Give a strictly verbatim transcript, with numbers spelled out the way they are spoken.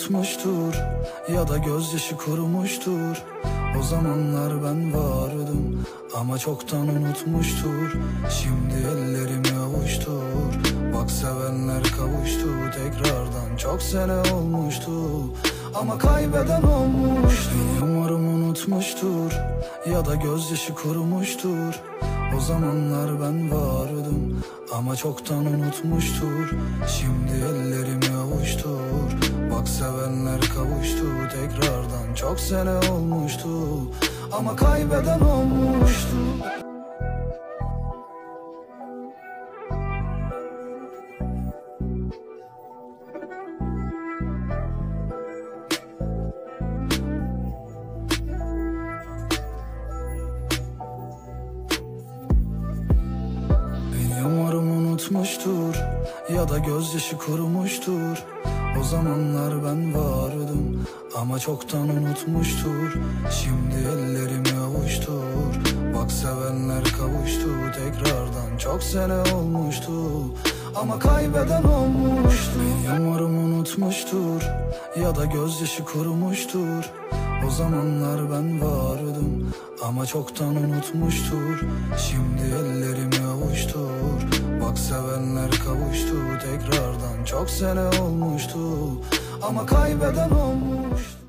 unutmuştur ya da gözyaşı kurumuştur. O zamanlar ben vardım ama çoktan unutmuştur. Şimdi ellerimi avuştur, bak sevenler kavuştu tekrardan. Çok sene olmuştu ama kaybeden olmuştu. Umarım unutmuştur ya da gözyaşı kurumuştur. O zamanlar ben vardım ama çoktan unutmuştur. Şimdi ellerimi avuştur, bak sevenler kavuştu tekrardan. Çok sene olmuştu ama kaybeden olmuştu. Umarım unutmuştur ya da gözyaşı kurumuştur. O zamanlar ben vardım ama çoktan unutmuştur. Şimdi ellerimi avuştur, bak sevenler kavuştu tekrardan. Çok sene olmuştu ama kaybeden olmuştu. Umarım unutmuştur ya da gözyaşı kurumuştur. O zamanlar ben vardım ama çoktan unutmuştur. Şimdi ellerimi avuştur, bak sevenler kavuştu tekrardan. Çok sene olmuştu ama kaybeden olmuştu.